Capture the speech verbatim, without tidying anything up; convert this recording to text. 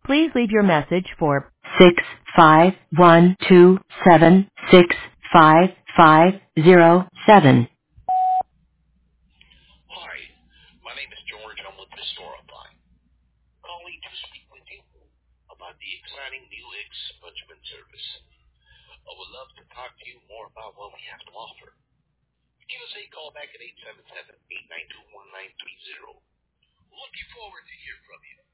Please leave your message for six five one two seven six five five zero seven. Hi, my name is George. I'm with the store upline. Calling to speak with you about the exciting new expungement service. I would love to talk to you more about what we have to offer. Give us a call back at eight seven seven, eight nine two, one nine three zero. Looking forward to hear from you.